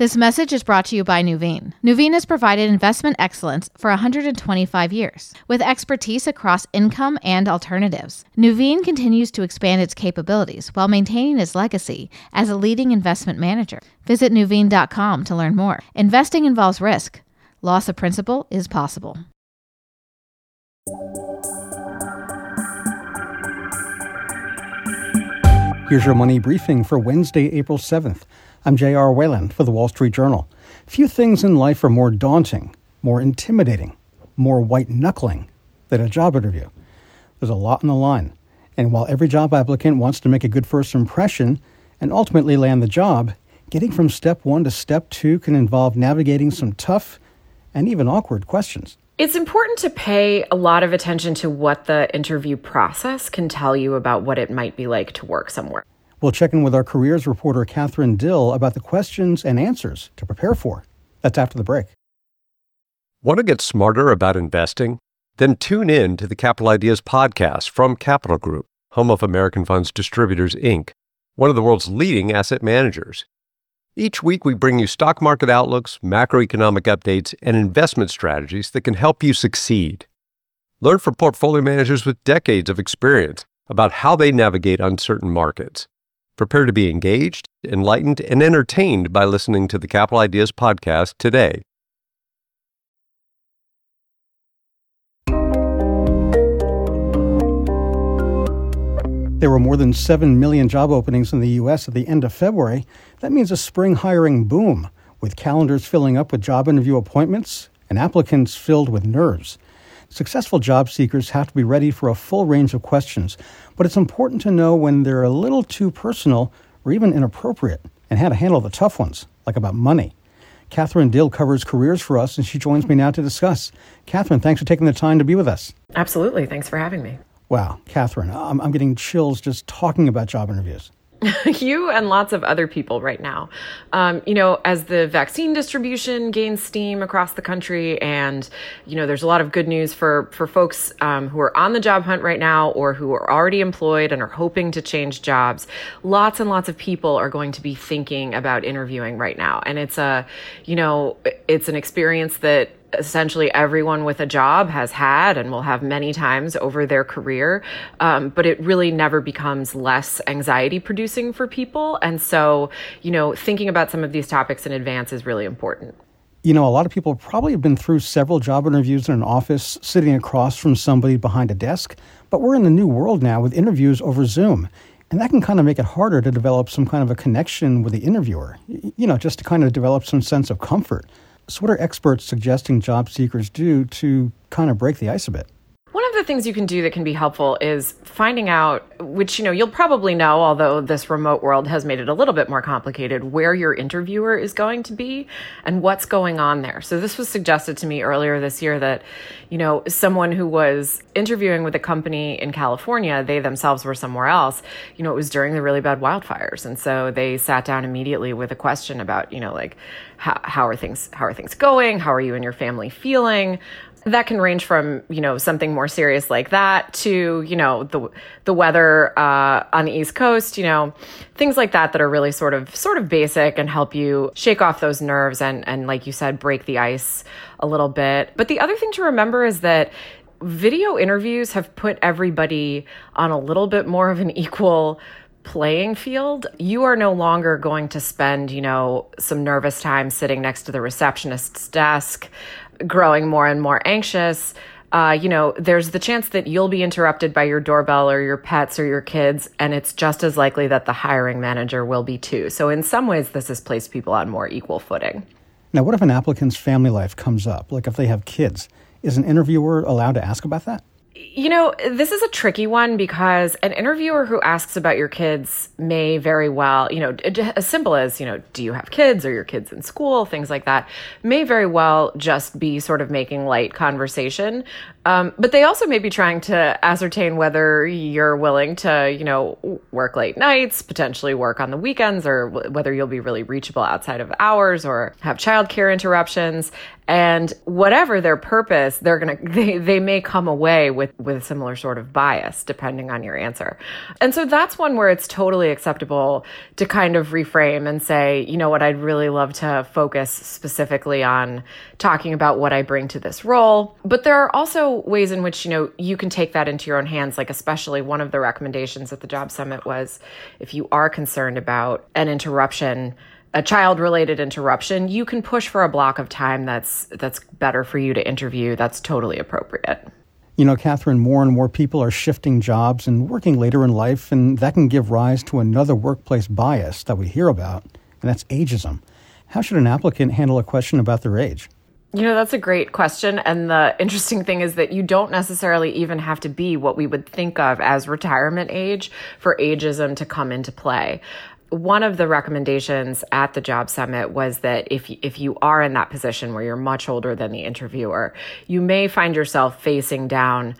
This message is brought to you by Nuveen. Nuveen has provided investment excellence for 125 years, with expertise across income and alternatives. Nuveen continues to expand its capabilities while maintaining its legacy as a leading investment manager. Visit Nuveen.com to learn more. Investing involves risk. Loss of principal is possible. Here's your money briefing for Wednesday, April 7th. I'm J.R. Whalen for the Wall Street Journal. Few things in life are more daunting, more intimidating, more white-knuckling than a job interview. There's a lot on the line. And while every job applicant wants to make a good first impression and ultimately land the job, getting from step 1 to step 2 can involve navigating some tough and even awkward questions. It's important to pay a lot of attention to what the interview process can tell you about what it might be like to work somewhere. We'll check in with our careers reporter Catherine Dill about the questions and answers to prepare for. That's after the break. Want to get smarter about investing? Then tune in to the Capital Ideas podcast from Capital Group, home of American Funds Distributors, Inc., one of the world's leading asset managers. Each week, we bring you stock market outlooks, macroeconomic updates, and investment strategies that can help you succeed. Learn from portfolio managers with decades of experience about how they navigate uncertain markets. Prepare to be engaged, enlightened, and entertained by listening to the Capital Ideas podcast today. There were more than 7 million job openings in the U.S. at the end of February. That means a spring hiring boom, with calendars filling up with job interview appointments and applicants filled with nerves. Successful job seekers have to be ready for a full range of questions, but it's important to know when they're a little too personal or even inappropriate and how to handle the tough ones, like about money. Catherine Dill covers careers for us, and she joins me now to discuss. Catherine, thanks for taking the time to be with us. Absolutely. Thanks for having me. Wow, Catherine, I'm getting chills just talking about job interviews. You and lots of other people right now. As the vaccine distribution gains steam across the country and, there's a lot of good news for folks who are on the job hunt right now or who are already employed and are hoping to change jobs. Lots and lots of people are going to be thinking about interviewing right now. And it's it's an experience that essentially everyone with a job has had and will have many times over their career. But it really never becomes less anxiety producing for people. And so, thinking about some of these topics in advance is really important. A lot of people probably have been through several job interviews in an office sitting across from somebody behind a desk. But we're in the new world now with interviews over Zoom. And that can kind of make it harder to develop some kind of a connection with the interviewer, just to kind of develop some sense of comfort. So what are experts suggesting job seekers do to kind of break the ice a bit? One of the things you can do that can be helpful is finding out, which, you'll probably know, although this remote world has made it a little bit more complicated, where your interviewer is going to be and what's going on there. So this was suggested to me earlier this year that, someone who was interviewing with a company in California, they themselves were somewhere else, it was during the really bad wildfires. And so they sat down immediately with a question about, how are things going? How are you and your family feeling? That can range from, something more serious like that to, the weather on the East Coast, things like that are really sort of basic and help you shake off those nerves and like you said, break the ice a little bit. But the other thing to remember is that video interviews have put everybody on a little bit more of an equal playing field. You are no longer going to spend, some nervous time sitting next to the receptionist's desk, growing more and more anxious. There's the chance that you'll be interrupted by your doorbell or your pets or your kids, and it's just as likely that the hiring manager will be too. So in some ways, this has placed people on more equal footing. Now, what if an applicant's family life comes up? Like if they have kids, is an interviewer allowed to ask about that? This is a tricky one because an interviewer who asks about your kids may very well, as simple as, do you have kids? Are your kids in school? Things like that may very well just be sort of making light conversation. But they also may be trying to ascertain whether you're willing to, work late nights, potentially work on the weekends, or whether you'll be really reachable outside of hours or have childcare interruptions. And whatever their purpose, they may come away with a similar sort of bias depending on your answer. And so that's one where it's totally acceptable to kind of reframe and say, you know what, I'd really love to focus specifically on talking about what I bring to this role. But there are also ways in which, you can take that into your own hands. Like especially one of the recommendations at the Job Summit was if you are concerned about an interruption, a child-related interruption, you can push for a block of time that's better for you to interview. That's totally appropriate. Catherine, more and more people are shifting jobs and working later in life, and that can give rise to another workplace bias that we hear about, and that's ageism. How should an applicant handle a question about their age? That's a great question. And the interesting thing is that you don't necessarily even have to be what we would think of as retirement age for ageism to come into play. One of the recommendations at the Job Summit was that if you are in that position where you're much older than the interviewer, you may find yourself facing down,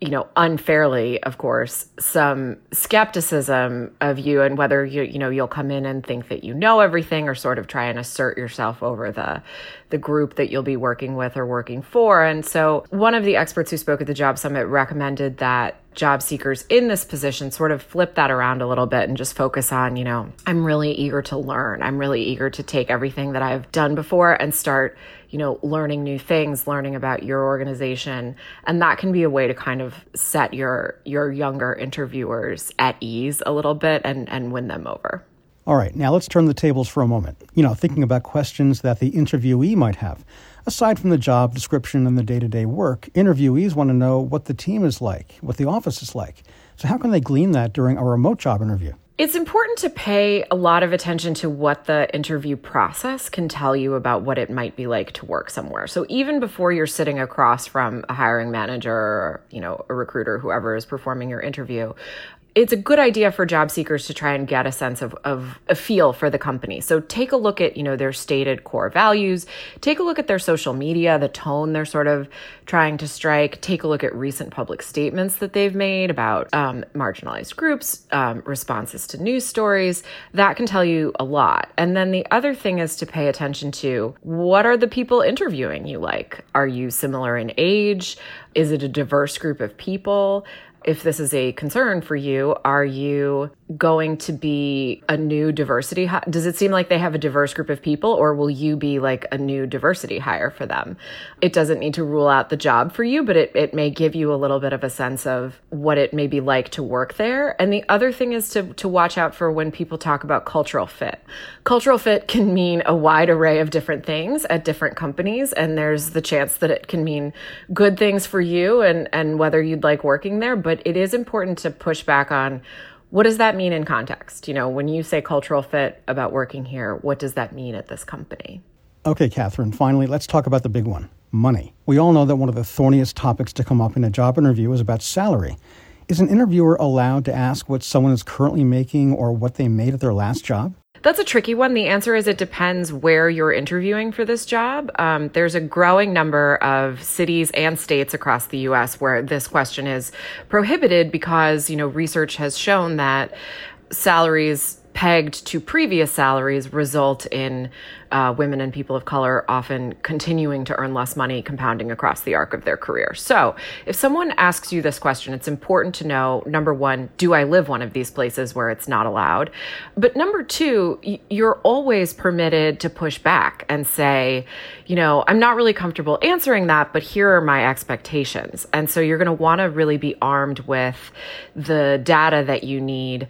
unfairly, of course, some skepticism of you and whether you'll come in and think that you know everything or sort of try and assert yourself over the group that you'll be working with or working for. And so one of the experts who spoke at the Job Summit recommended that job seekers in this position sort of flip that around a little bit and just focus on, I'm really eager to learn. I'm really eager to take everything that I've done before and start, learning new things, learning about your organization. And that can be a way to kind of set your younger interviewers at ease a little bit and win them over. All right, now let's turn the tables for a moment. Thinking about questions that the interviewee might have. Aside from the job description and the day-to-day work, interviewees want to know what the team is like, what the office is like. So how can they glean that during a remote job interview? It's important to pay a lot of attention to what the interview process can tell you about what it might be like to work somewhere. So even before you're sitting across from a hiring manager or, a recruiter, whoever is performing your interview, it's a good idea for job seekers to try and get a sense of a feel for the company. So take a look at, their stated core values. Take a look at their social media, the tone they're sort of trying to strike. Take a look at recent public statements that they've made about marginalized groups, responses to news stories. That can tell you a lot. And then the other thing is to pay attention to what are the people interviewing you like? Are you similar in age? Is it a diverse group of people? If this is a concern for you, are you going to be a new diversity? Does it seem like they have a diverse group of people, or will you be like a new diversity hire for them? It doesn't need to rule out the job for you, but it may give you a little bit of a sense of what it may be like to work there. And the other thing is to watch out for when people talk about cultural fit. Cultural fit can mean a wide array of different things at different companies, and there's the chance that it can mean good things for you and whether you'd like working there. But it is important to push back on, what does that mean in context? When you say cultural fit about working here, what does that mean at this company? Okay, Catherine, finally, let's talk about the big one, money. We all know that one of the thorniest topics to come up in a job interview is about salary. Is an interviewer allowed to ask what someone is currently making or what they made at their last job? That's a tricky one. The answer is it depends where you're interviewing for this job. There's a growing number of cities and states across the U.S. where this question is prohibited because, research has shown that salaries pegged to previous salaries result in women and people of color often continuing to earn less money, compounding across the arc of their career. So if someone asks you this question, it's important to know, number one, do I live one of these places where it's not allowed? But number two, you're always permitted to push back and say, I'm not really comfortable answering that, but here are my expectations. And so you're going to want to really be armed with the data that you need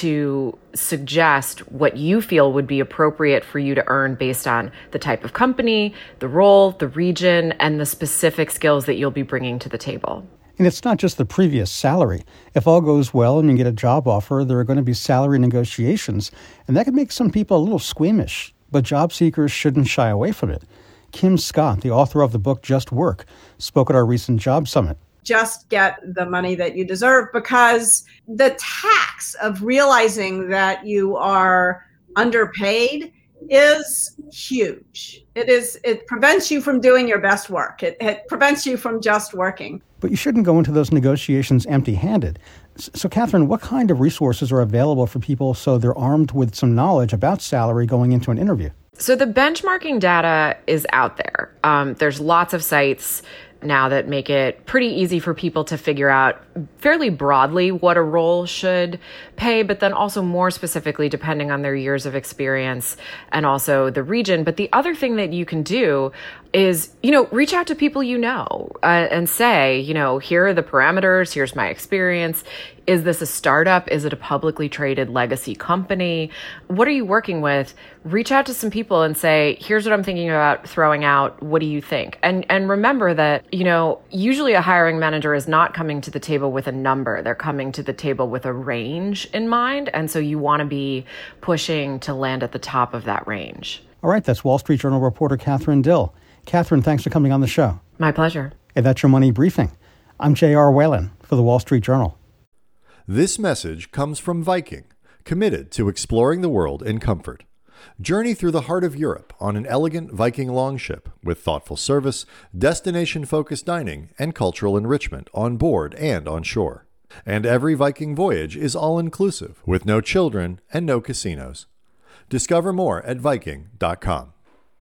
to suggest what you feel would be appropriate for you to earn based on the type of company, the role, the region, and the specific skills that you'll be bringing to the table. And it's not just the previous salary. If all goes well and you get a job offer, there are going to be salary negotiations, and that can make some people a little squeamish, but job seekers shouldn't shy away from it. Kim Scott, the author of the book Just Work, spoke at our recent Job Summit. Just get the money that you deserve, because the tax of realizing that you are underpaid is huge. It prevents you from doing your best work. It prevents you from just working. But you shouldn't go into those negotiations empty-handed. So, Catherine, what kind of resources are available for people so they're armed with some knowledge about salary going into an interview? So the benchmarking data is out there. There's lots of sites now that make it pretty easy for people to figure out fairly broadly what a role should pay, but then also more specifically depending on their years of experience and also the region. But the other thing that you can do is, reach out to people and say, here are the parameters, here's my experience. Is this a startup? Is it a publicly traded legacy company? What are you working with? Reach out to some people and say, here's what I'm thinking about throwing out. What do you think? And remember that, usually a hiring manager is not coming to the table with a number. They're coming to the table with a range in mind. And so you want to be pushing to land at the top of that range. All right, that's Wall Street Journal reporter Catherine Dill. Catherine, thanks for coming on the show. My pleasure. And that's your Money Briefing. I'm J.R. Whalen for the Wall Street Journal. This message comes from Viking, committed to exploring the world in comfort. Journey through the heart of Europe on an elegant Viking longship with thoughtful service, destination-focused dining, and cultural enrichment on board and on shore. And every Viking voyage is all-inclusive with no children and no casinos. Discover more at Viking.com.